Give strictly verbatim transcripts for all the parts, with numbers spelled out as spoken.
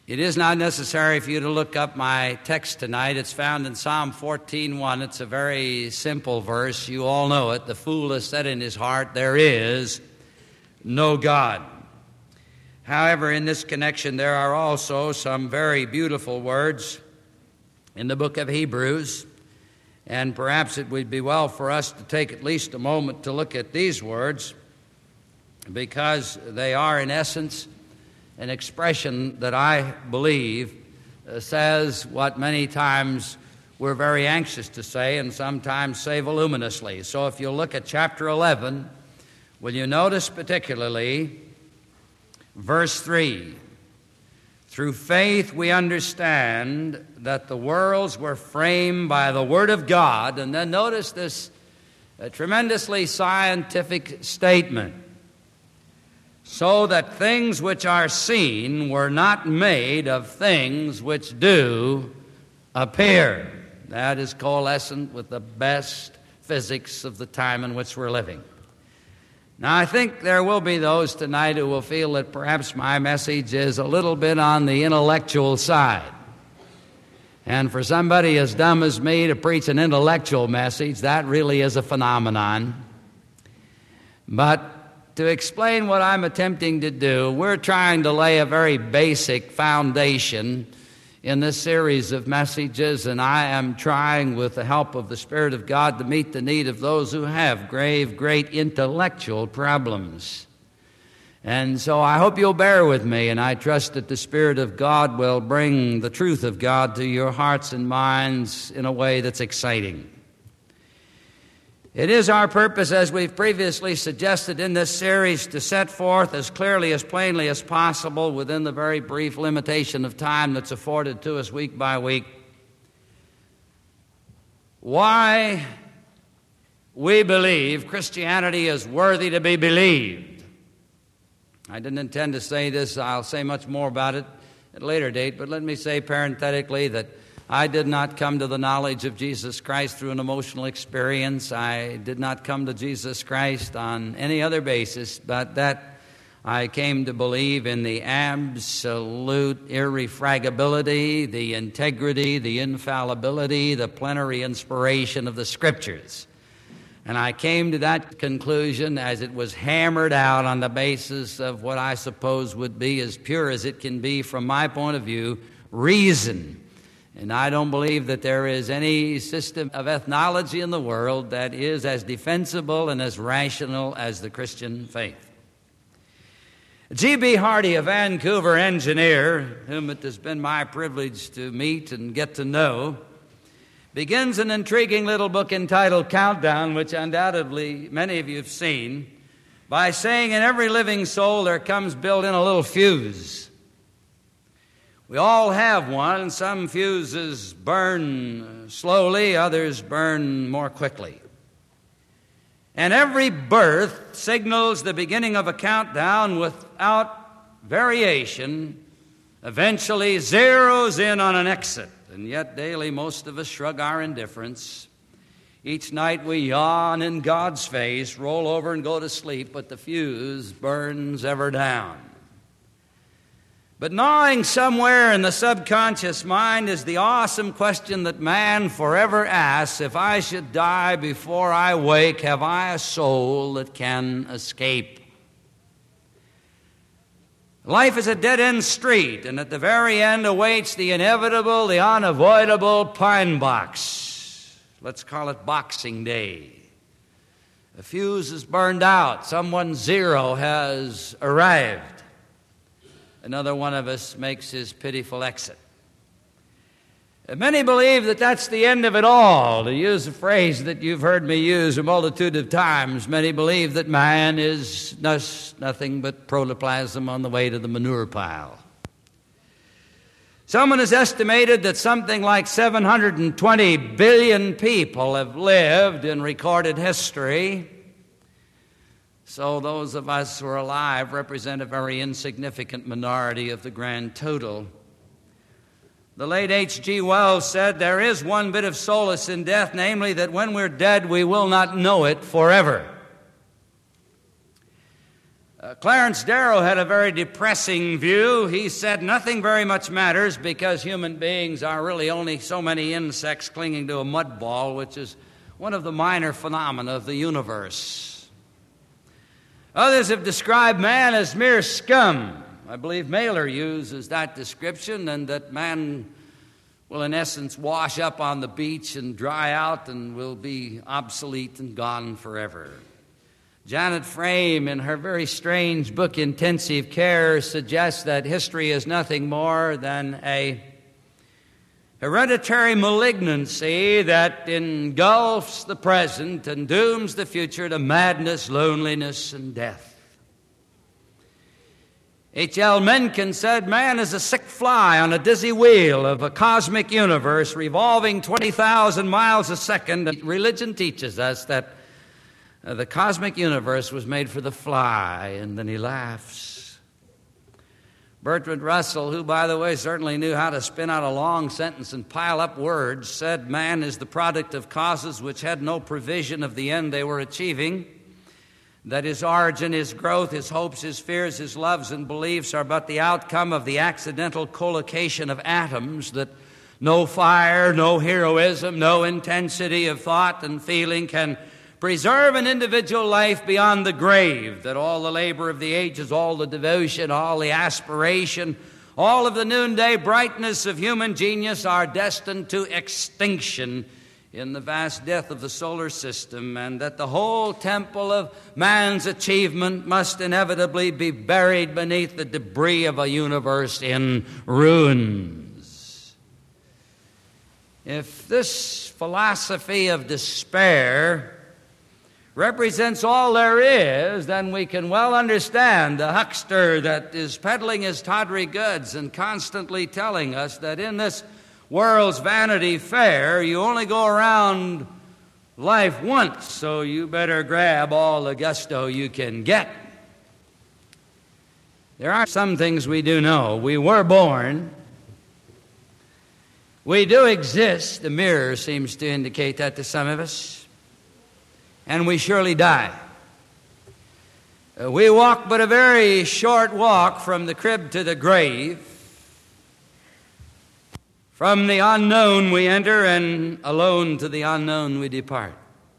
It is not necessary for you to look up my text tonight. It's found in Psalm fourteen one. It's a very simple verse. You all know it. The fool has said in his heart, there is no God. However, in this connection, there are also some very beautiful words in the book of Hebrews, and perhaps it would be well for us to take at least a moment to look at these words, because they are, in essence, an expression that I believe uh, says what many times we're very anxious to say and sometimes say voluminously. So if you look at chapter eleven, will you notice particularly verse three? Through faith we understand that the worlds were framed by the Word of God. And then notice this uh, tremendously scientific statement. So that things which are seen were not made of things which do appear. That is coalescent with the best physics of the time in which we're living. Now, I think there will be those tonight who will feel that perhaps my message is a little bit on the intellectual side. And for somebody as dumb as me to preach an intellectual message, that really is a phenomenon. But to explain what I'm attempting to do, we're trying to lay a very basic foundation in this series of messages, and I am trying, with the help of the Spirit of God, to meet the need of those who have grave, great intellectual problems. And so I hope you'll bear with me, and I trust that the Spirit of God will bring the truth of God to your hearts and minds in a way that's exciting. It is our purpose, as we've previously suggested in this series, to set forth as clearly, as plainly as possible, within the very brief limitation of time that's afforded to us week by week, why we believe Christianity is worthy to be believed. I didn't intend to say this. I'll say much more about it at a later date, but let me say parenthetically that I did not come to the knowledge of Jesus Christ through an emotional experience. I did not come to Jesus Christ on any other basis, but that I came to believe in the absolute irrefragability, the integrity, the infallibility, the plenary inspiration of the Scriptures. And I came to that conclusion as it was hammered out on the basis of what I suppose would be, as pure as it can be from my point of view, reason. And I don't believe that there is any system of ethnology in the world that is as defensible and as rational as the Christian faith. G B Hardy, a Vancouver engineer, whom it has been my privilege to meet and get to know, begins an intriguing little book entitled Countdown, which undoubtedly many of you have seen, by saying in every living soul there comes built in a little fuse. We all have one. Some fuses burn slowly, others burn more quickly. And every birth signals the beginning of a countdown without variation, eventually zeroes in on an exit. And yet daily most of us shrug our indifference. Each night we yawn in God's face, roll over and go to sleep, but the fuse burns ever down. But gnawing somewhere in the subconscious mind is the awesome question that man forever asks: if I should die before I wake, have I a soul that can escape? Life is a dead-end street, and at the very end awaits the inevitable, the unavoidable pine box. Let's call it Boxing Day. The fuse is burned out. Someone's zero has arrived. Another one of us makes his pitiful exit. Many believe that that's the end of it all. To use a phrase that you've heard me use a multitude of times, many believe that man is nothing but protoplasm on the way to the manure pile. Someone has estimated that something like seven hundred twenty billion people have lived in recorded history. So those of us who are alive represent a very insignificant minority of the grand total. The late H G Wells said, there is one bit of solace in death, namely that when we're dead, we will not know it forever. Uh, Clarence Darrow had a very depressing view. He said nothing very much matters because human beings are really only so many insects clinging to a mud ball, which is one of the minor phenomena of the universe. Others have described man as mere scum. I believe Mailer uses that description, and that man will in essence wash up on the beach and dry out and will be obsolete and gone forever. Janet Frame, in her very strange book, Intensive Care, suggests that history is nothing more than a hereditary malignancy that engulfs the present and dooms the future to madness, loneliness, and death. H L Mencken said, man is a sick fly on a dizzy wheel of a cosmic universe revolving twenty thousand miles a second. Religion teaches us that Uh, the cosmic universe was made for the fly, and then he laughs. Bertrand Russell, who, by the way, certainly knew how to spin out a long sentence and pile up words, said man is the product of causes which had no provision of the end they were achieving, that his origin, his growth, his hopes, his fears, his loves and beliefs are but the outcome of the accidental collocation of atoms, that no fire, no heroism, no intensity of thought and feeling can preserve an individual life beyond the grave, that all the labor of the ages, all the devotion, all the aspiration, all of the noonday brightness of human genius are destined to extinction in the vast death of the solar system, and that the whole temple of man's achievement must inevitably be buried beneath the debris of a universe in ruins. If this philosophy of despair represents all there is, then we can well understand the huckster that is peddling his tawdry goods and constantly telling us that in this world's Vanity Fair, you only go around life once, so you better grab all the gusto you can get. There are some things we do know. We were born. We do exist. The mirror seems to indicate that to some of us. And we surely die. Uh, we walk but a very short walk from the crib to the grave. From the unknown we enter, and alone to the unknown we depart.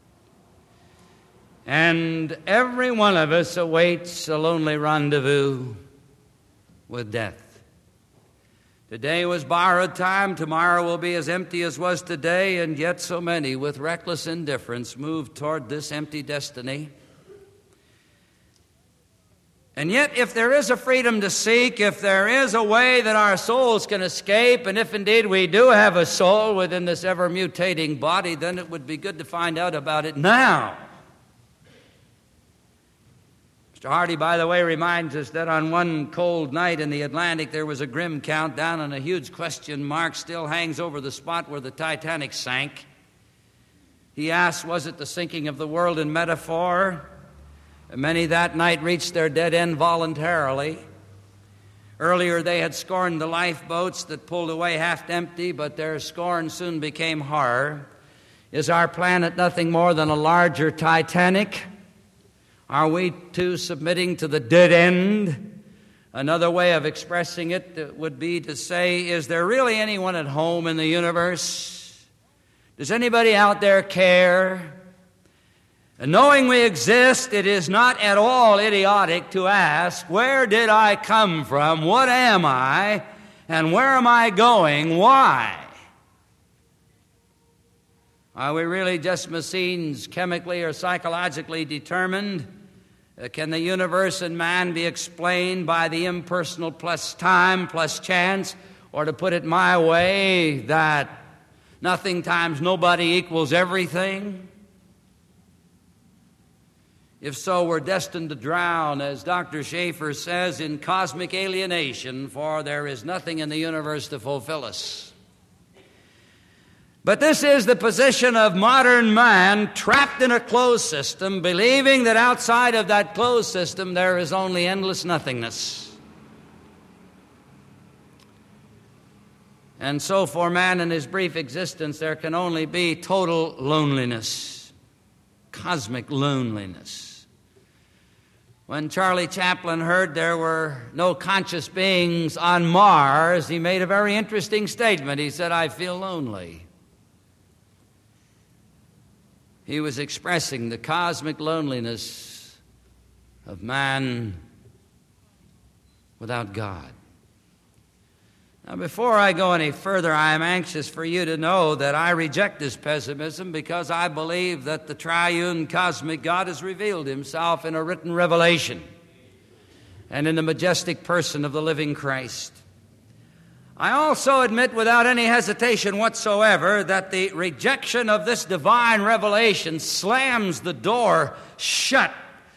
And every one of us awaits a lonely rendezvous with death. Today was borrowed time, tomorrow will be as empty as was today, and yet so many, with reckless indifference, move toward this empty destiny. And yet, if there is a freedom to seek, if there is a way that our souls can escape, and if indeed we do have a soul within this ever-mutating body, then it would be good to find out about it now. Mister Hardy, by the way, reminds us that on one cold night in the Atlantic, there was a grim countdown, and a huge question mark still hangs over the spot where the Titanic sank. He asks, was it the sinking of the world in metaphor? Many that night reached their dead end voluntarily. Earlier they had scorned the lifeboats that pulled away half empty, but their scorn soon became horror. Is our planet nothing more than a larger Titanic? Are we too submitting to the dead end? Another way of expressing it would be to say, is there really anyone at home in the universe? Does anybody out there care? And knowing we exist, it is not at all idiotic to ask, where did I come from? What am I? And where am I going? Why? Are we really just machines, chemically or psychologically determined? Uh, can the universe and man be explained by the impersonal plus time plus chance? Or to put it my way, that nothing times nobody equals everything? If so, we're destined to drown, as Doctor Schaefer says, in cosmic alienation, for there is nothing in the universe to fulfill us. But this is the position of modern man, trapped in a closed system, believing that outside of that closed system there is only endless nothingness. And so for man in his brief existence, there can only be total loneliness, cosmic loneliness. When Charlie Chaplin heard there were no conscious beings on Mars, he made a very interesting statement. He said, "I feel lonely." He was expressing the cosmic loneliness of man without God. Now, before I go any further, I am anxious for you to know that I reject this pessimism because I believe that the triune cosmic God has revealed himself in a written revelation and in the majestic person of the living Christ. I also admit without any hesitation whatsoever that the rejection of this divine revelation slams the door shut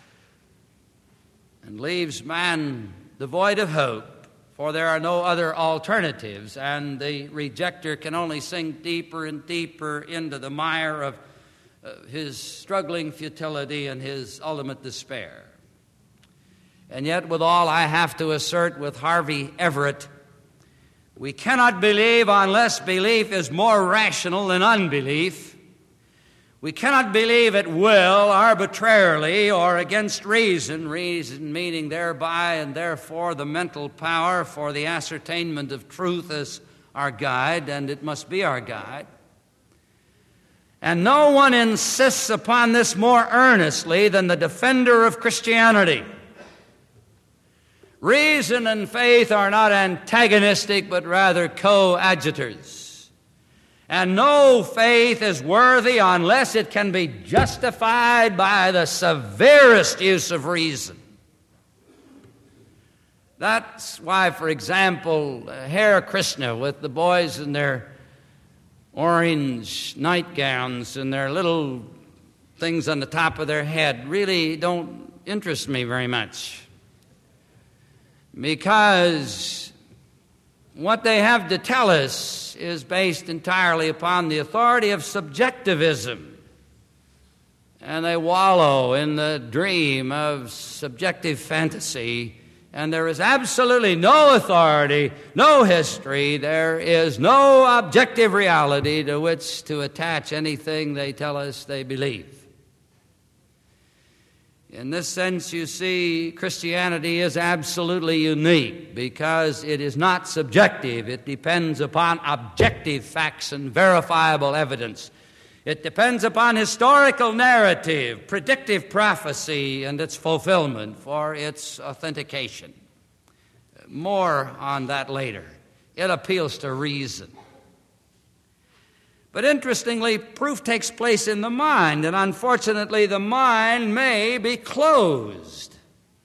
and leaves man devoid of hope. For there are no other alternatives, and the rejecter can only sink deeper and deeper into the mire of uh, his struggling futility and his ultimate despair. And yet, with all I have to assert with Harvey Everett, we cannot believe unless belief is more rational than unbelief. We cannot believe at will, arbitrarily, or against reason, reason meaning thereby and therefore the mental power for the ascertainment of truth as our guide, and it must be our guide. And no one insists upon this more earnestly than the defender of Christianity. Reason and faith are not antagonistic, but rather coadjutors. And no faith is worthy unless it can be justified by the severest use of reason. That's why, for example, Hare Krishna, with the boys in their orange nightgowns and their little things on the top of their head, really don't interest me very much. Because what they have to tell us is based entirely upon the authority of subjectivism. And they wallow in the dream of subjective fantasy. And there is absolutely no authority, no history. There is no objective reality to which to attach anything they tell us they believe. In this sense, you see, Christianity is absolutely unique because it is not subjective. It depends upon objective facts and verifiable evidence. It depends upon historical narrative, predictive prophecy, and its fulfillment for its authentication. More on that later. It appeals to reason. But interestingly, proof takes place in the mind, and unfortunately, the mind may be closed.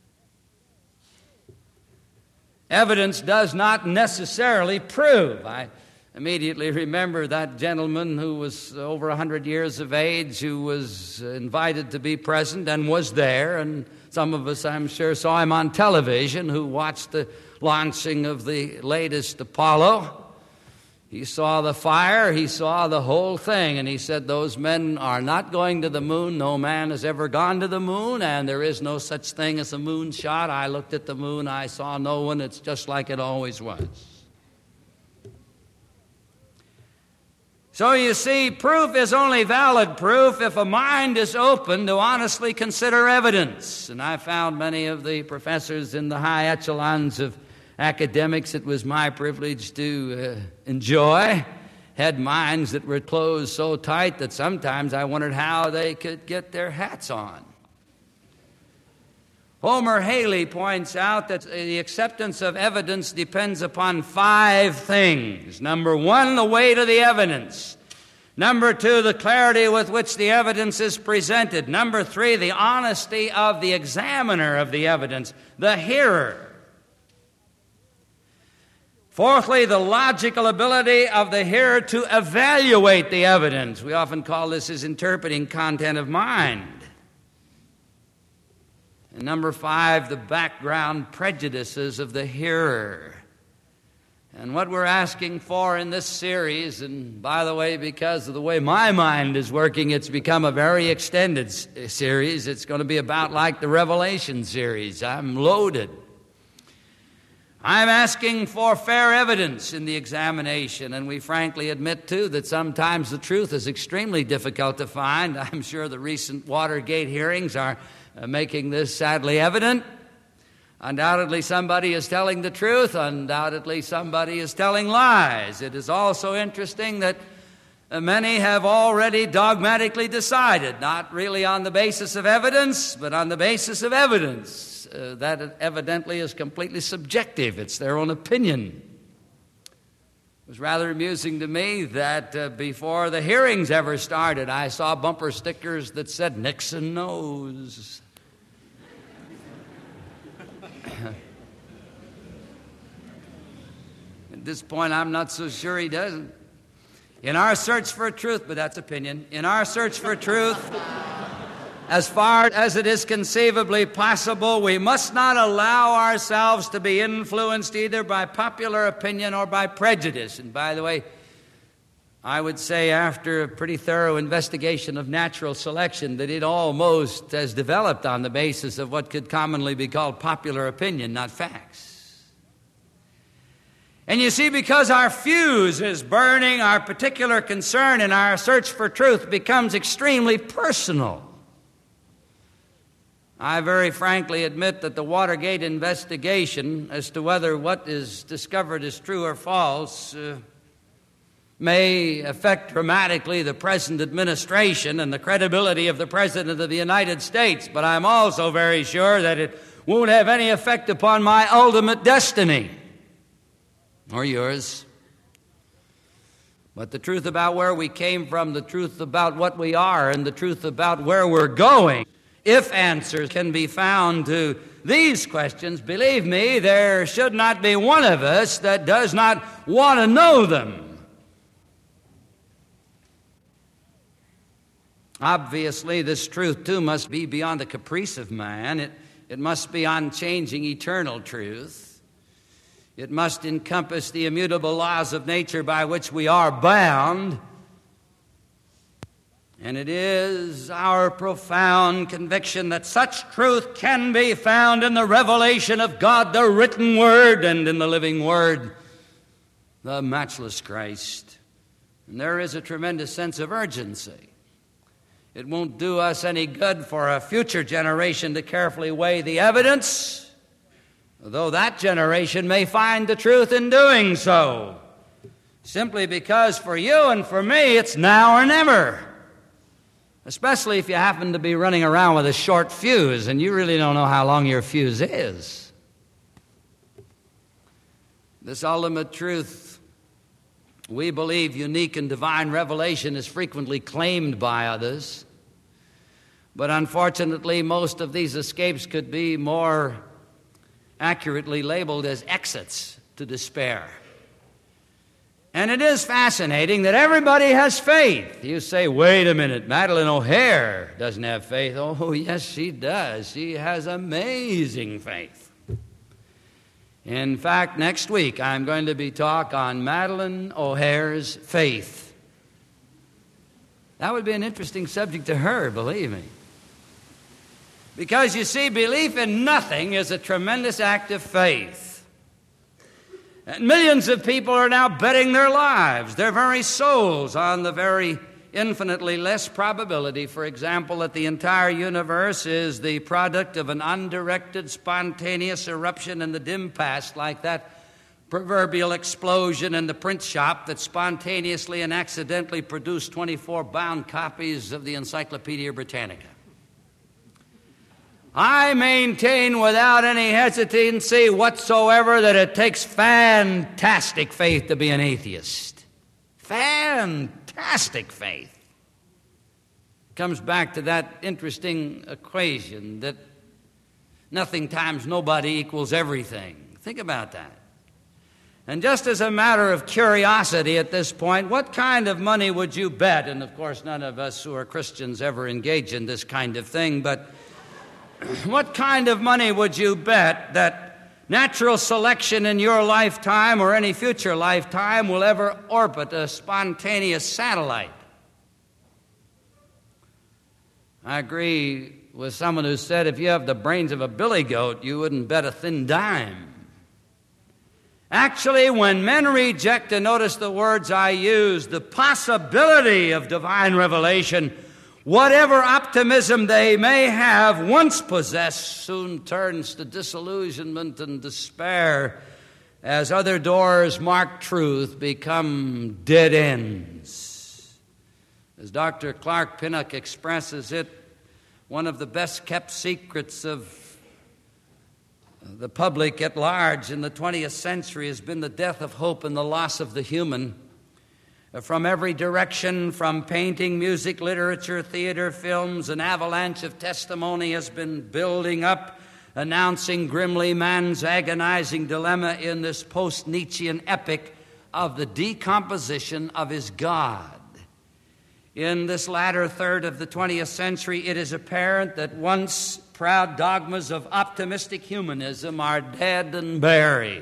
Evidence does not necessarily prove. I immediately remember that gentleman who was over one hundred years of age, who was invited to be present and was there, and some of us, I'm sure, saw him on television, who watched the launching of the latest Apollo. He saw the fire, he saw the whole thing, and he said, "Those men are not going to the moon. No man has ever gone to the moon, and there is no such thing as a moonshot. I looked at the moon, I saw no one. It's just like it always was." So you see, proof is only valid proof if a mind is open to honestly consider evidence. And I found many of the professors in the high echelons of academics it was my privilege to uh, enjoy had minds that were closed so tight that sometimes I wondered how they could get their hats on. Homer Haley points out that the acceptance of evidence depends upon five things. Number one, the weight of the evidence. Number two, the clarity with which the evidence is presented. Number three, the honesty of the examiner of the evidence, the hearer. Fourthly, the logical ability of the hearer to evaluate the evidence. We often call this as interpreting content of mind. And number five, the background prejudices of the hearer. And what we're asking for in this series, and by the way, because of the way my mind is working, it's become a very extended series. It's going to be about like the Revelation series. I'm loaded. I'm asking for fair evidence in the examination, and we frankly admit, too, that sometimes the truth is extremely difficult to find. I'm sure the recent Watergate hearings are uh, making this sadly evident. Undoubtedly somebody is telling the truth. Undoubtedly somebody is telling lies. It is also interesting that uh, many have already dogmatically decided, not really on the basis of evidence, but on the basis of evidence. Uh, that evidently is completely subjective. It's their own opinion. It was rather amusing to me that uh, before the hearings ever started, I saw bumper stickers that said, "Nixon knows." At this point, I'm not so sure he doesn't. In our search for truth, but that's opinion, in our search for truth, as far as it is conceivably possible, we must not allow ourselves to be influenced either by popular opinion or by prejudice. And by the way, I would say after a pretty thorough investigation of natural selection that it almost has developed on the basis of what could commonly be called popular opinion, not facts. And you see, because our fuse is burning, our particular concern in our search for truth becomes extremely personal. I very frankly admit that the Watergate investigation as to whether what is discovered is true or false uh, may affect dramatically the present administration and the credibility of the President of the United States, but I'm also very sure that it won't have any effect upon my ultimate destiny or yours. But the truth about where we came from, the truth about what we are, and the truth about where we're going, if answers can be found to these questions, believe me, there should not be one of us that does not want to know them. Obviously, this truth, too, must be beyond the caprice of man. It, it must be unchanging, eternal truth. It must encompass the immutable laws of nature by which we are bound. And it is our profound conviction that such truth can be found in the revelation of God, the written Word, and in the living Word, the matchless Christ. And there is a tremendous sense of urgency. It won't do us any good for a future generation to carefully weigh the evidence, though that generation may find the truth in doing so, simply because for you and for me it's now or never. Especially if you happen to be running around with a short fuse and you really don't know how long your fuse is. This ultimate truth, we believe unique and divine revelation, is frequently claimed by others. But unfortunately, most of these escapes could be more accurately labeled as exits to despair. And it is fascinating that everybody has faith. You say, wait a minute, Madeleine O'Hare doesn't have faith. Oh, yes, she does. She has amazing faith. In fact, next week I'm going to be talking on Madeleine O'Hare's faith. That would be an interesting subject to her, believe me. Because, you see, belief in nothing is a tremendous act of faith. And millions of people are now betting their lives, their very souls, on the very infinitely less probability, for example, that the entire universe is the product of an undirected, spontaneous eruption in the dim past, like that proverbial explosion in the print shop that spontaneously and accidentally produced twenty-four bound copies of the Encyclopedia Britannica. I maintain without any hesitancy whatsoever that it takes fantastic faith to be an atheist. Fantastic faith. Comes back to that interesting equation that nothing times nobody equals everything. Think about that. And just as a matter of curiosity at this point, what kind of money would you bet? And of course, none of us who are Christians ever engage in this kind of thing, but what kind of money would you bet that natural selection in your lifetime or any future lifetime will ever orbit a spontaneous satellite? I agree with someone who said if you have the brains of a billy goat, you wouldn't bet a thin dime. Actually, when men reject, and notice the words I use, the possibility of divine revelation, Whatever optimism they may have once possessed soon turns to disillusionment and despair as other doors marked truth become dead ends. As Doctor Clark Pinnock expresses it, one of the best-kept secrets of the public at large in the twentieth century has been the death of hope and the loss of the human. From every direction, from painting, music, literature, theater, films, an avalanche of testimony has been building up, announcing grimly man's agonizing dilemma in this post-Nietzschean epic of the decomposition of his God. In this latter third of the twentieth century, it is apparent that once proud dogmas of optimistic humanism are dead and buried.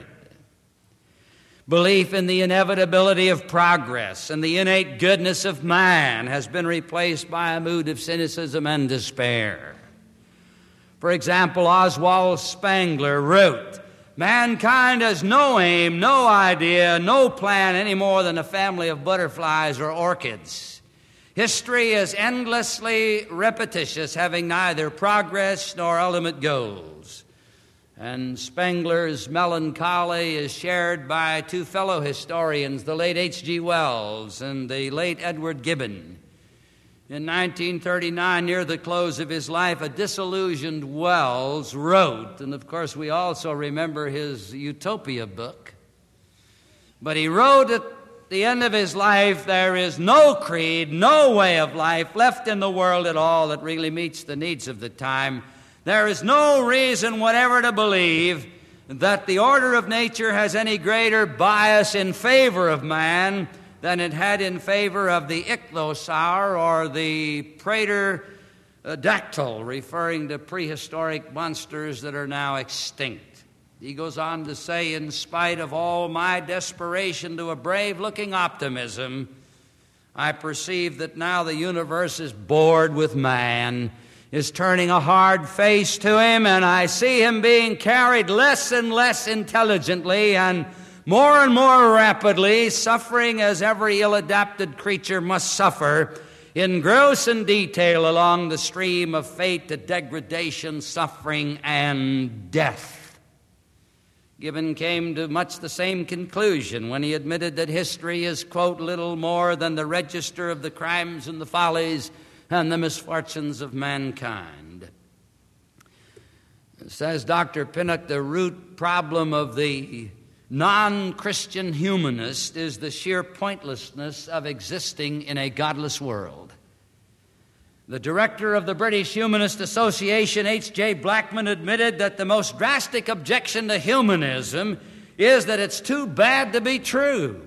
Belief in the inevitability of progress and the innate goodness of man has been replaced by a mood of cynicism and despair. For example, Oswald Spengler wrote, "Mankind has no aim, no idea, no plan any more than a family of butterflies or orchids. History is endlessly repetitious, having neither progress nor ultimate goals." And Spengler's melancholy is shared by two fellow historians, the late H G Wells and the late Edward Gibbon. In nineteen thirty-nine, near the close of his life, a disillusioned Wells wrote, and of course we also remember his Utopia book, but he wrote at the end of his life, "There is no creed, no way of life left in the world at all that really meets the needs of the time. There is no reason whatever to believe that the order of nature has any greater bias in favor of man than it had in favor of the ichthyosaur or the pterodactyl," referring to prehistoric monsters that are now extinct. He goes on to say, "In spite of all my desperation to a brave-looking optimism, I perceive that now the universe is bored with man, is turning a hard face to him, and I see him being carried less and less intelligently and more and more rapidly, suffering as every ill-adapted creature must suffer, in gross and detail along the stream of fate to degradation, suffering, and death." Gibbon came to much the same conclusion when he admitted that history is, quote, "little more than the register of the crimes and the follies and the misfortunes of mankind." Says Doctor Pinnock, the root problem of the non-Christian humanist is the sheer pointlessness of existing in a godless world. The director of the British Humanist Association, H J Blackman, admitted that the most drastic objection to humanism is that it's too bad to be true.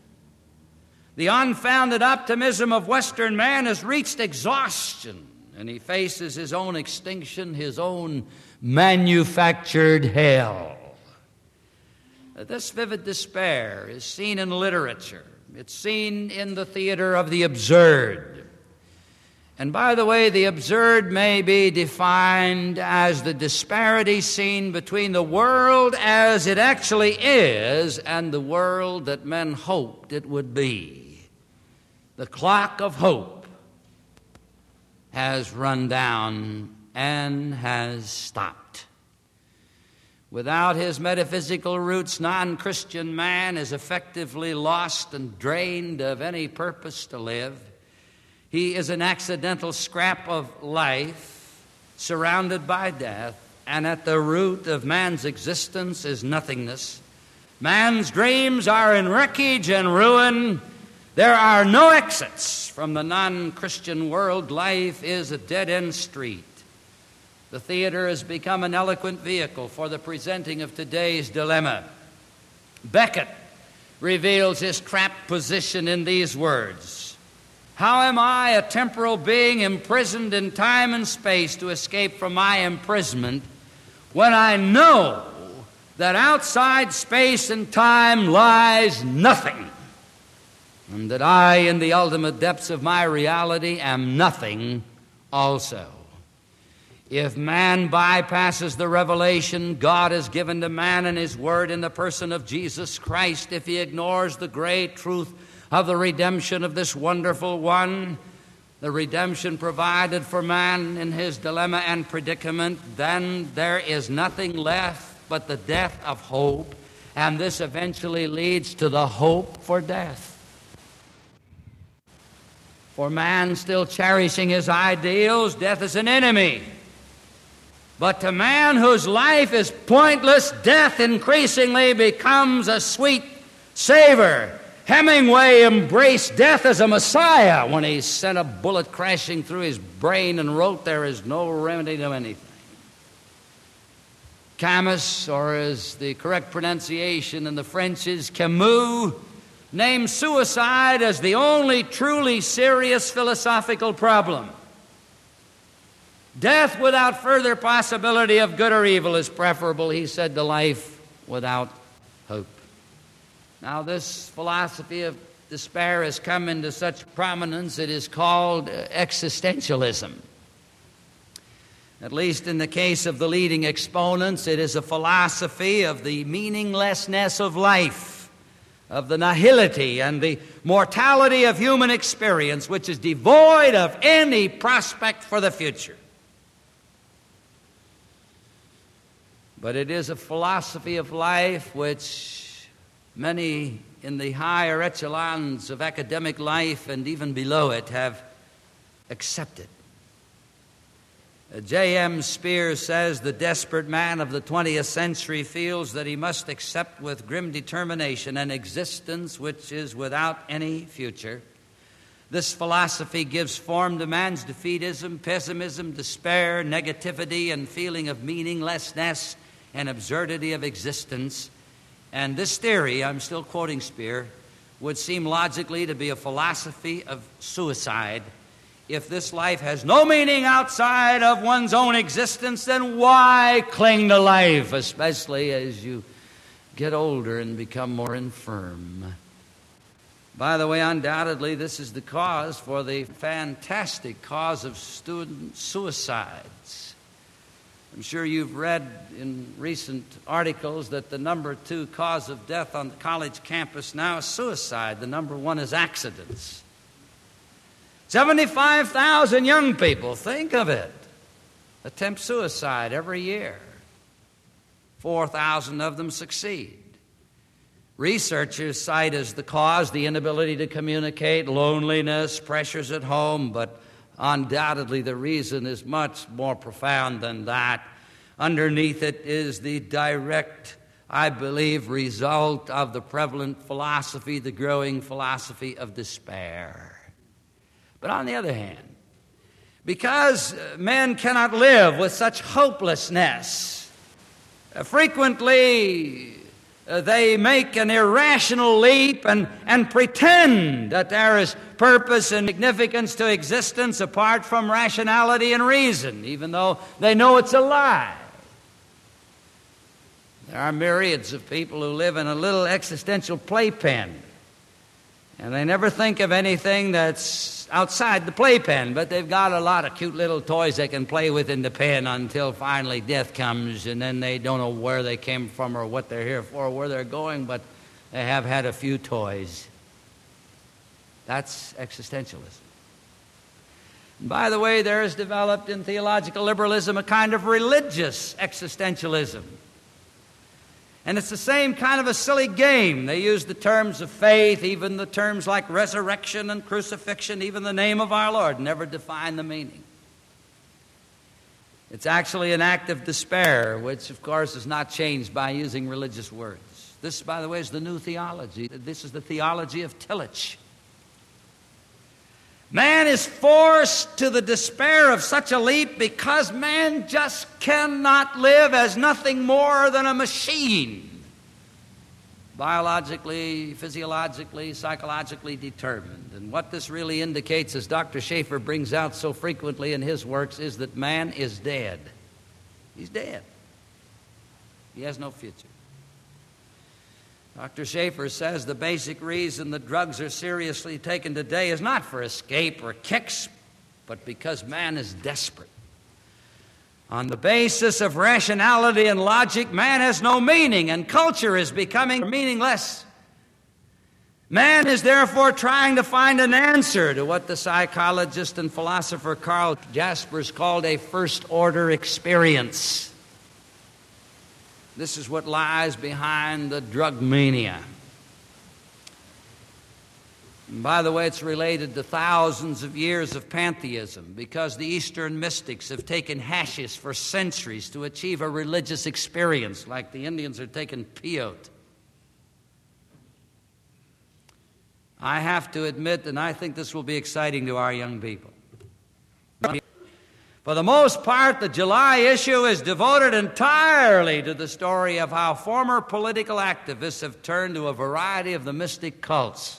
The unfounded optimism of Western man has reached exhaustion, and he faces his own extinction, his own manufactured hell. This vivid despair is seen in literature. It's seen in the theater of the absurd. And by the way, the absurd may be defined as the disparity seen between the world as it actually is and the world that men hoped it would be. The clock of hope has run down and has stopped. Without his metaphysical roots, non-Christian man is effectively lost and drained of any purpose to live. He is an accidental scrap of life, surrounded by death, and at the root of man's existence is nothingness. Man's dreams are in wreckage and ruin. There are no exits from the non-Christian world. Life is a dead-end street. The theater has become an eloquent vehicle for the presenting of today's dilemma. Beckett reveals his trapped position in these words: "How am I, a temporal being imprisoned in time and space, to escape from my imprisonment when I know that outside space and time lies nothing, and that I, in the ultimate depths of my reality, am nothing also? If man bypasses the revelation God has given to man in His Word in the person of Jesus Christ, if he ignores the great truth of the redemption of this wonderful one, the redemption provided for man in his dilemma and predicament, then there is nothing left but the death of hope, and this eventually leads to the hope for death. For man still cherishing his ideals, death is an enemy. But to man whose life is pointless, death increasingly becomes a sweet savor. Hemingway embraced death as a messiah when he sent a bullet crashing through his brain and wrote, "There is no remedy to anything." Camus, or as the correct pronunciation in the French is Camus, named suicide as the only truly serious philosophical problem. Death without further possibility of good or evil is preferable, he said, to life without hope. Now, this philosophy of despair has come into such prominence, it is called existentialism. At least in the case of the leading exponents, it is a philosophy of the meaninglessness of life, of the nihility and the mortality of human experience, which is devoid of any prospect for the future. But it is a philosophy of life which many in the higher echelons of academic life and even below it have accepted. J M Spears says the desperate man of the twentieth century feels that he must accept with grim determination an existence which is without any future. This philosophy gives form to man's defeatism, pessimism, despair, negativity, and feeling of meaninglessness and absurdity of existence. And this theory, I'm still quoting Speer, would seem logically to be a philosophy of suicide. If this life has no meaning outside of one's own existence, then why cling to life, especially as you get older and become more infirm? By the way, undoubtedly, this is the cause for the fantastic cause of student suicides. I'm sure you've read in recent articles that the number two cause of death on the college campus now is suicide. The number one is accidents. seventy-five thousand young people, think of it, attempt suicide every year. four thousand of them succeed. Researchers cite as the cause the inability to communicate, loneliness, pressures at home, but undoubtedly the reason is much more profound than that. Underneath it is the direct, I believe, result of the prevalent philosophy, the growing philosophy of despair. But on the other hand, because men cannot live with such hopelessness, frequently Uh, they make an irrational leap and, and pretend that there is purpose and significance to existence apart from rationality and reason, even though they know it's a lie. There are myriads of people who live in a little existential playpen, and they never think of anything that's outside the playpen, but they've got a lot of cute little toys they can play with in the pen until finally death comes, and then they don't know where they came from or what they're here for or where they're going, but they have had a few toys. That's existentialism. And by the way, there is developed in theological liberalism a kind of religious existentialism. And it's the same kind of a silly game. They use the terms of faith, even the terms like resurrection and crucifixion, even the name of our Lord, never define the meaning. It's actually an act of despair, which, of course, is not changed by using religious words. This, by the way, is the new theology. This is the theology of Tillich. Man is forced to the despair of such a leap because man just cannot live as nothing more than a machine, biologically, physiologically, psychologically determined. And what this really indicates, as Doctor Schaeffer brings out so frequently in his works, is that man is dead. He's dead. He has no future. Doctor Schaeffer says the basic reason that drugs are seriously taken today is not for escape or kicks, but because man is desperate. On the basis of rationality and logic, man has no meaning, and culture is becoming meaningless. Man is therefore trying to find an answer to what the psychologist and philosopher Karl Jaspers called a first-order experience. This is what lies behind the drug mania. And by the way, it's related to thousands of years of pantheism, because the Eastern mystics have taken hashish for centuries to achieve a religious experience, like the Indians are taking peyote. I have to admit, and I think this will be exciting to our young people. For the most part, the July issue is devoted entirely to the story of how former political activists have turned to a variety of the mystic cults.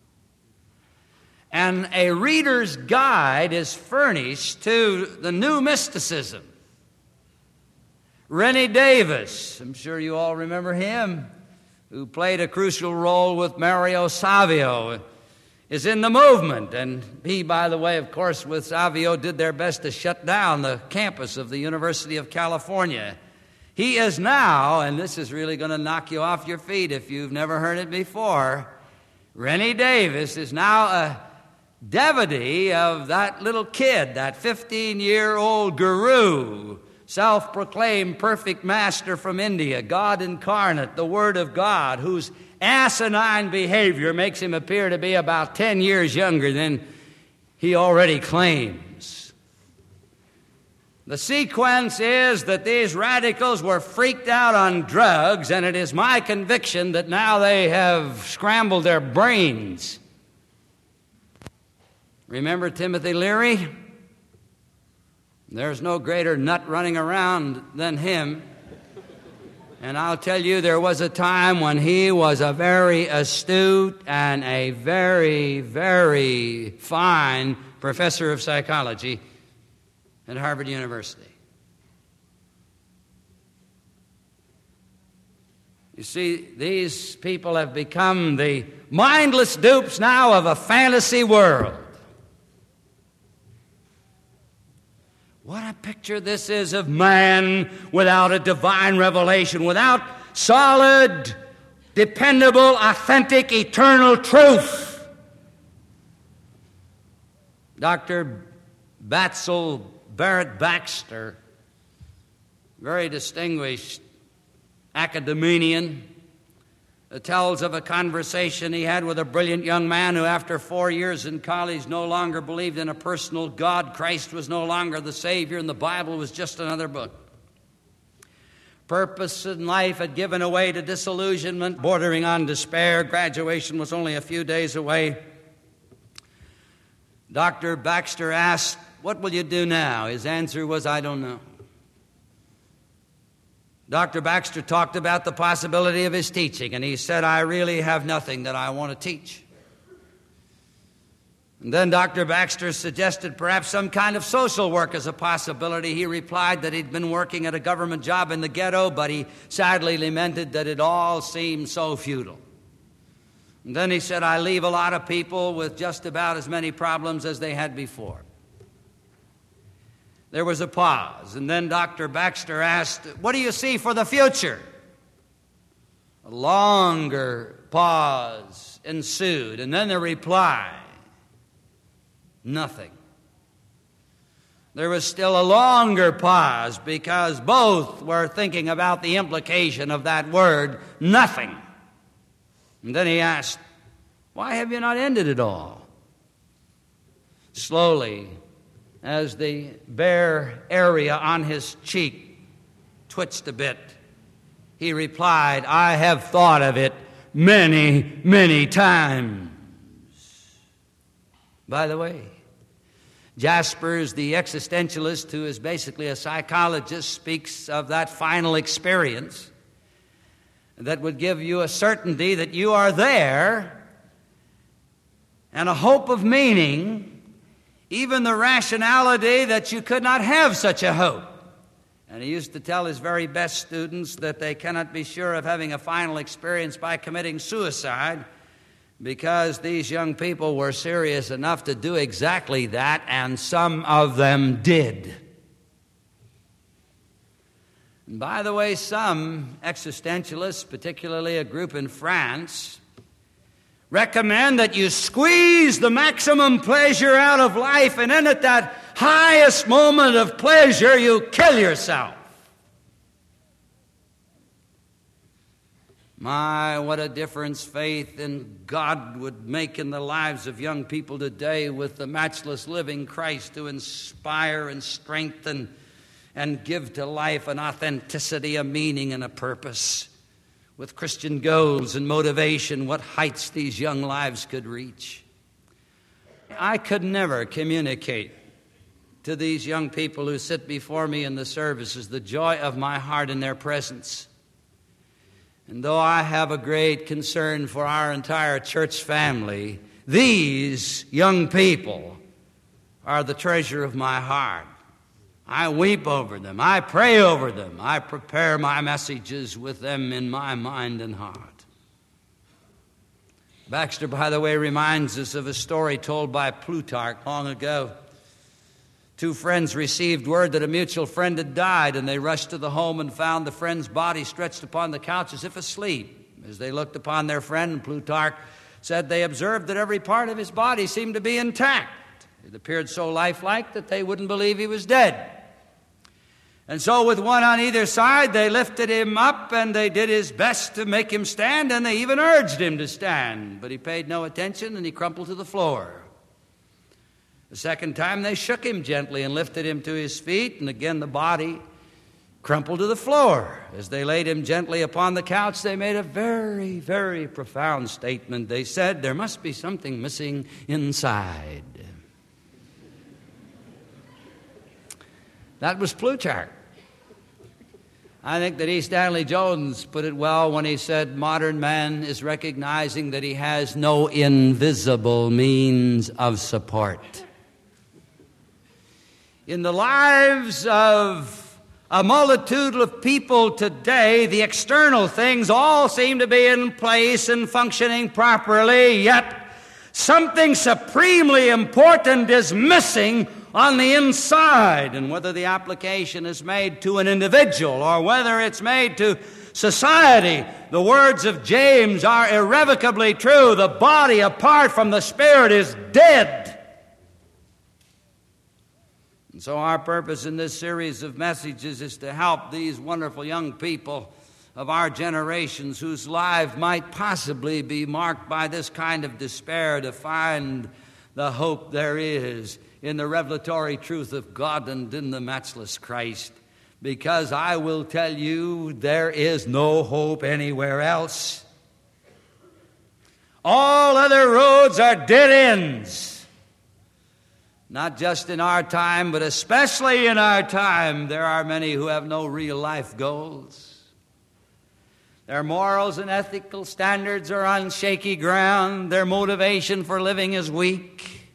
And a reader's guide is furnished to the new mysticism. Rennie Davis, I'm sure you all remember him, who played a crucial role with Mario Savio, is in the movement. And he, by the way, of course, with Savio, did their best to shut down the campus of the University of California. He is now, and this is really going to knock you off your feet if you've never heard it before, Rennie Davis is now a devotee of that little kid, that fifteen-year-old guru, self-proclaimed perfect master from India, God incarnate, the Word of God, whose asinine behavior makes him appear to be about ten years younger than he already claims. The sequence is that these radicals were freaked out on drugs, and it is my conviction that now they have scrambled their brains. Remember Timothy Leary? There's no greater nut running around than him. And I'll tell you, there was a time when he was a very astute and a very, very fine professor of psychology at Harvard University. You see, these people have become the mindless dupes now of a fantasy world. What a picture this is of man without a divine revelation, without solid, dependable, authentic, eternal truth. Doctor Batzel Barrett Baxter, very distinguished academician, tells of a conversation he had with a brilliant young man who, after four years in college, no longer believed in a personal God. Christ was no longer the Savior, and the Bible was just another book. Purpose in life had given way to disillusionment, bordering on despair. Graduation was only a few days away. Doctor Baxter asked, "What will you do now?" His answer was, "I don't know." Doctor Baxter talked about the possibility of his teaching, and he said, "I really have nothing that I want to teach." And then Doctor Baxter suggested perhaps some kind of social work as a possibility. He replied that he'd been working at a government job in the ghetto, but he sadly lamented that it all seemed so futile. And then he said, "I leave a lot of people with just about as many problems as they had before." There was a pause, and then Doctor Baxter asked, "What do you see for the future?" A longer pause ensued, and then the reply, "Nothing." There was still a longer pause because both were thinking about the implication of that word, nothing. And then he asked, "Why have you not ended it all?" Slowly, as the bare area on his cheek twitched a bit, he replied, "I have thought of it many, many times." By the way, Jaspers, the existentialist, who is basically a psychologist, speaks of that final experience that would give you a certainty that you are there and a hope of meaning, even the rationality that you could not have such a hope. And he used to tell his very best students that they cannot be sure of having a final experience by committing suicide, because these young people were serious enough to do exactly that, and some of them did. And by the way, some existentialists, particularly a group in France, recommend that you squeeze the maximum pleasure out of life, and then at that highest moment of pleasure, you kill yourself. My, what a difference faith in God would make in the lives of young people today, with the matchless living Christ to inspire and strengthen and give to life an authenticity, a meaning, and a purpose. With Christian goals and motivation, what heights these young lives could reach. I could never communicate to these young people who sit before me in the services the joy of my heart in their presence. And though I have a great concern for our entire church family, these young people are the treasure of my heart. I weep over them. I pray over them. I prepare my messages with them in my mind and heart. Baxter, by the way, reminds us of a story told by Plutarch long ago. Two friends received word that a mutual friend had died, and they rushed to the home and found the friend's body stretched upon the couch as if asleep. As they looked upon their friend, Plutarch said they observed that every part of his body seemed to be intact. It appeared so lifelike that they wouldn't believe he was dead. And so with one on either side, they lifted him up, and they did his best to make him stand, and they even urged him to stand. But he paid no attention, and he crumpled to the floor. The second time, they shook him gently and lifted him to his feet, and again the body crumpled to the floor. As they laid him gently upon the couch, they made a very, very profound statement. They said, "There must be something missing inside." That was Plutarch. I think that E. Stanley Jones put it well when he said, modern man is recognizing that he has no invisible means of support. In the lives of a multitude of people today, the external things all seem to be in place and functioning properly, yet something supremely important is missing on the inside. And whether the application is made to an individual or whether it's made to society, the words of James are irrevocably true. The body apart from the spirit is dead. And so our purpose in this series of messages is to help these wonderful young people of our generations whose life might possibly be marked by this kind of despair to find the hope there is in the revelatory truth of God and in the matchless Christ. Because I will tell you, there is no hope anywhere else. All other roads are dead ends. Not just in our time, but especially in our time, there are many who have no real life goals. Their morals and ethical standards are on shaky ground. Their motivation for living is weak.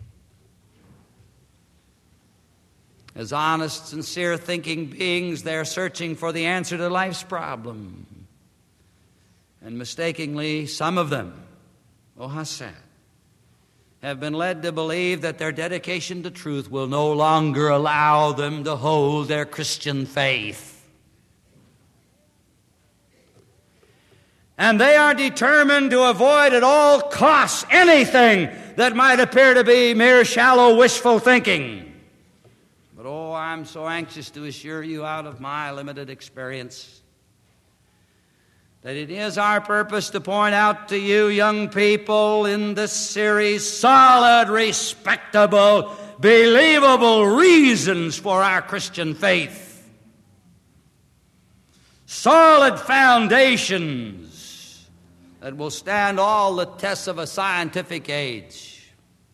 As honest, sincere thinking beings, they're searching for the answer to life's problem. And mistakenly, some of them, oh how sad, have been led to believe that their dedication to truth will no longer allow them to hold their Christian faith. And they are determined to avoid at all costs anything that might appear to be mere shallow, wishful thinking. But oh, I'm so anxious to assure you out of my limited experience that it is our purpose to point out to you, young people, in this series, solid, respectable, believable reasons for our Christian faith. Solid foundations that will stand all the tests of a scientific age.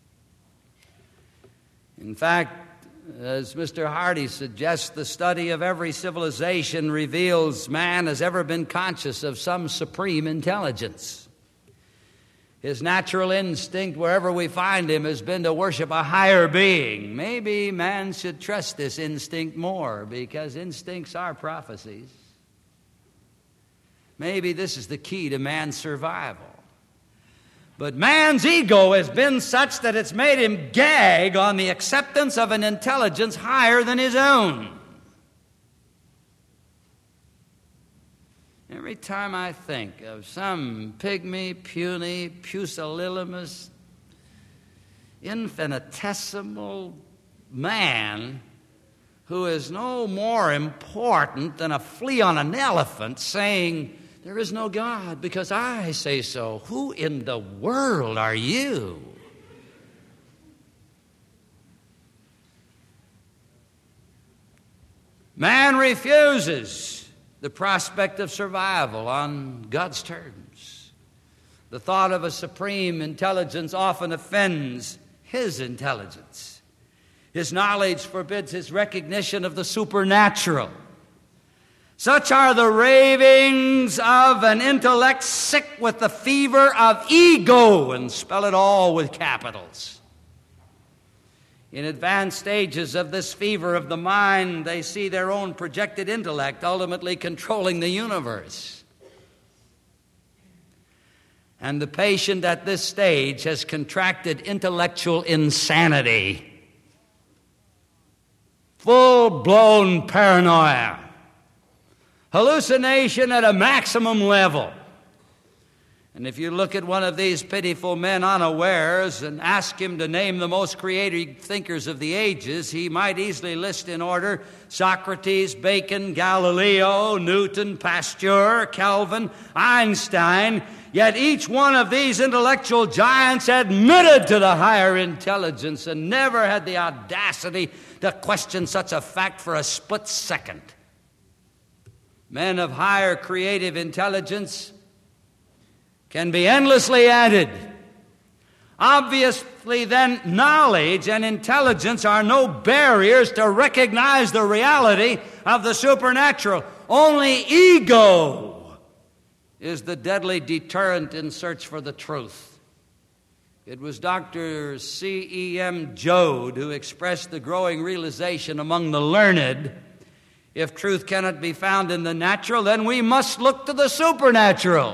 In fact, as Mister Hardy suggests, the study of every civilization reveals man has ever been conscious of some supreme intelligence. His natural instinct, wherever we find him, has been to worship a higher being. Maybe man should trust this instinct more, because instincts are prophecies. Maybe this is the key to man's survival. But man's ego has been such that it's made him gag on the acceptance of an intelligence higher than his own. Every time I think of some pygmy, puny, pusillanimous, infinitesimal man who is no more important than a flea on an elephant saying, there is no God because I say so. Who in the world are you? Man refuses the prospect of survival on God's terms. The thought of a supreme intelligence often offends his intelligence. His knowledge forbids his recognition of the supernatural. Such are the ravings of an intellect sick with the fever of ego, and spell it all with capitals. In advanced stages of this fever of the mind, they see their own projected intellect ultimately controlling the universe. And the patient at this stage has contracted intellectual insanity, full-blown paranoia, hallucination at a maximum level. And if you look at one of these pitiful men unawares and ask him to name the most creative thinkers of the ages, he might easily list in order Socrates, Bacon, Galileo, Newton, Pasteur, Calvin, Einstein. Yet each one of these intellectual giants admitted to the higher intelligence and never had the audacity to question such a fact for a split second. Men of higher creative intelligence can be endlessly added. Obviously, then, knowledge and intelligence are no barriers to recognize the reality of the supernatural. Only ego is the deadly deterrent in search for the truth. It was Doctor C E M Joad who expressed the growing realization among the learned, if truth cannot be found in the natural, then we must look to the supernatural.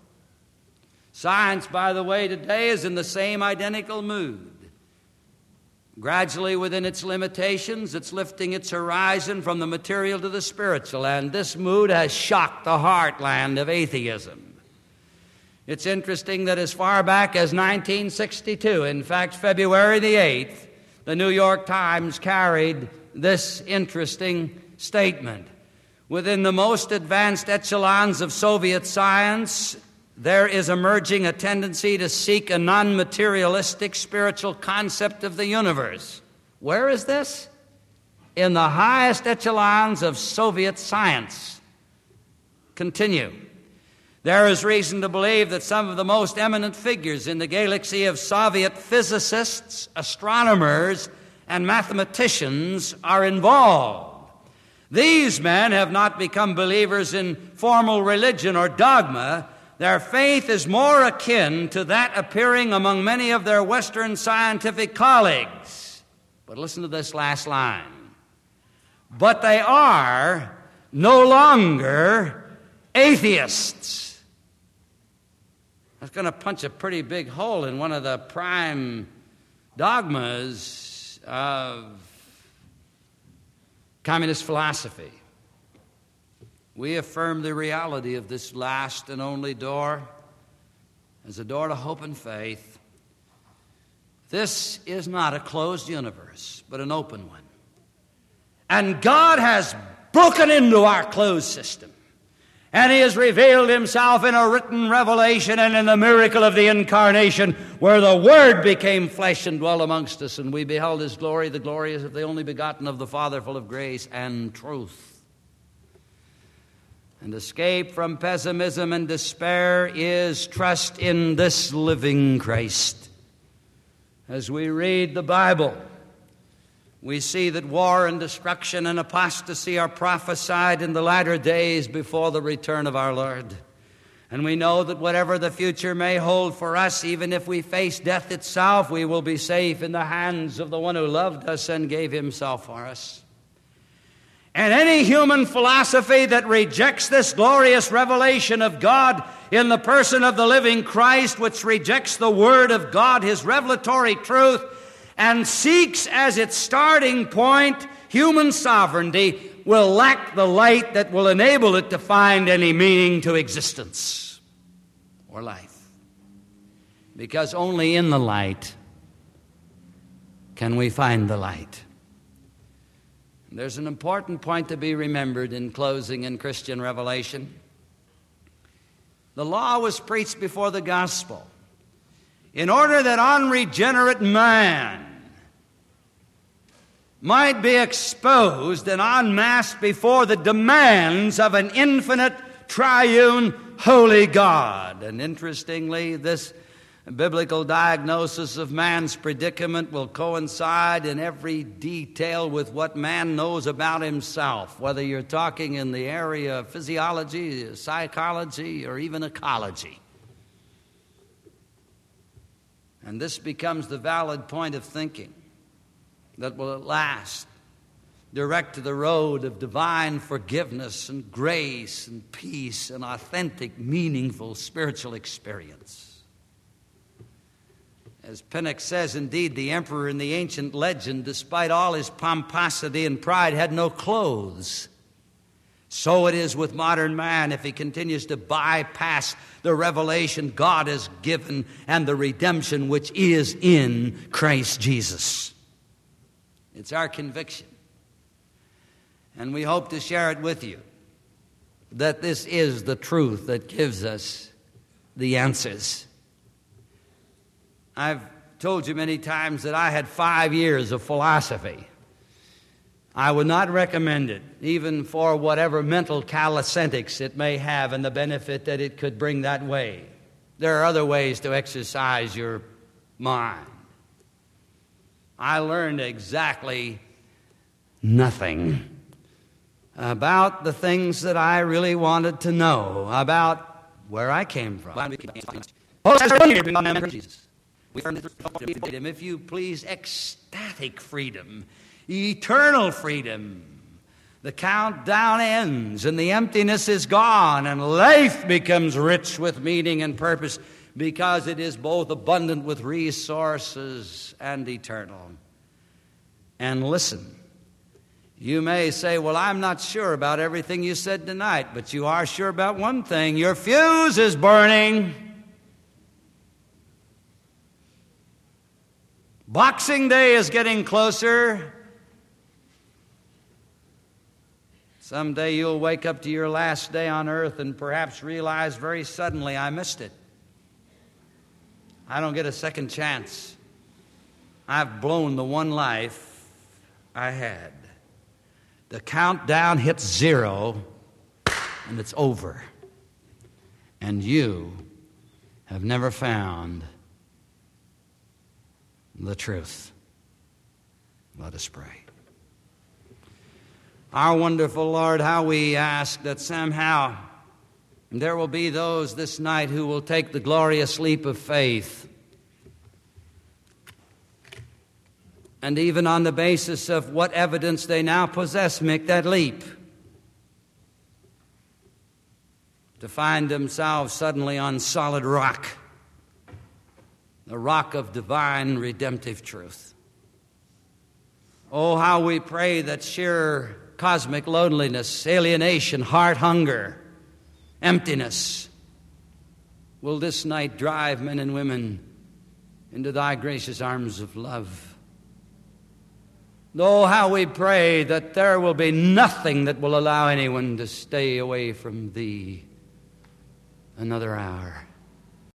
Science, by the way, today is in the same identical mood. Gradually, within its limitations, it's lifting its horizon from the material to the spiritual, and this mood has shocked the heartland of atheism. It's interesting that as far back as nineteen sixty-two, in fact, February the eighth, the New York Times carried this interesting statement. Within the most advanced echelons of Soviet science, there is emerging a tendency to seek a non-materialistic spiritual concept of the universe. Where is this? In the highest echelons of Soviet science. Continue. There is reason to believe that some of the most eminent figures in the galaxy of Soviet physicists, astronomers, and mathematicians are involved. These men have not become believers in formal religion or dogma. Their faith is more akin to that appearing among many of their Western scientific colleagues. But listen to this last line. But they are no longer atheists. That's going to punch a pretty big hole in one of the prime dogmas of communist philosophy. We affirm the reality of this last and only door as a door to hope and faith. This is not a closed universe, but an open one. And God has broken into our closed system. And He has revealed Himself in a written revelation and in the miracle of the incarnation, where the Word became flesh and dwelt amongst us, and we beheld His glory. The glory is of the only begotten of the Father, full of grace and truth. And escape from pessimism and despair is trust in this living Christ. As we read the Bible, we see that war and destruction and apostasy are prophesied in the latter days before the return of our Lord. And we know that whatever the future may hold for us, even if we face death itself, we will be safe in the hands of the one who loved us and gave Himself for us. And any human philosophy that rejects this glorious revelation of God in the person of the living Christ, which rejects the Word of God, His revelatory truth, and seeks as its starting point human sovereignty, will lack the light that will enable it to find any meaning to existence or life. Because only in the light can we find the light. There's an important point to be remembered in closing in Christian revelation. The law was preached before the gospel in order that unregenerate man might be exposed and unmasked before the demands of an infinite, triune, holy God. And interestingly, this biblical diagnosis of man's predicament will coincide in every detail with what man knows about himself, whether you're talking in the area of physiology, psychology, or even ecology. And this becomes the valid point of thinking that will at last direct to the road of divine forgiveness and grace and peace and authentic, meaningful spiritual experience. As Pennock says, indeed, the emperor in the ancient legend, despite all his pomposity and pride, had no clothes. So it is with modern man if he continues to bypass the revelation God has given and the redemption which is in Christ Jesus. It's our conviction, and we hope to share it with you, that this is the truth that gives us the answers. I've told you many times that I had five years of philosophy. I would not recommend it, even for whatever mental calisthenics it may have and the benefit that it could bring that way. There are other ways to exercise your mind. I learned exactly nothing about the things that I really wanted to know, about where I came from. Jesus. We freedom, if you please, ecstatic freedom, eternal freedom. The countdown ends and the emptiness is gone and life becomes rich with meaning and purpose because it is both abundant with resources and eternal. And listen, you may say, well, I'm not sure about everything you said tonight, but you are sure about one thing. Your fuse is burning. Boxing Day is getting closer. Someday you'll wake up to your last day on earth and perhaps realize very suddenly, I missed it. I don't get a second chance. I've blown the one life I had. The countdown hits zero, and it's over. And you have never found the truth. Let us pray. Our wonderful Lord, how we ask that somehow there will be those this night who will take the glorious leap of faith, and even on the basis of what evidence they now possess, make that leap to find themselves suddenly on solid rock, the rock of divine redemptive truth. Oh, how we pray that sheer cosmic loneliness, alienation, heart hunger, emptiness will this night drive men and women into thy gracious arms of love. Oh, how we pray that there will be nothing that will allow anyone to stay away from thee another hour.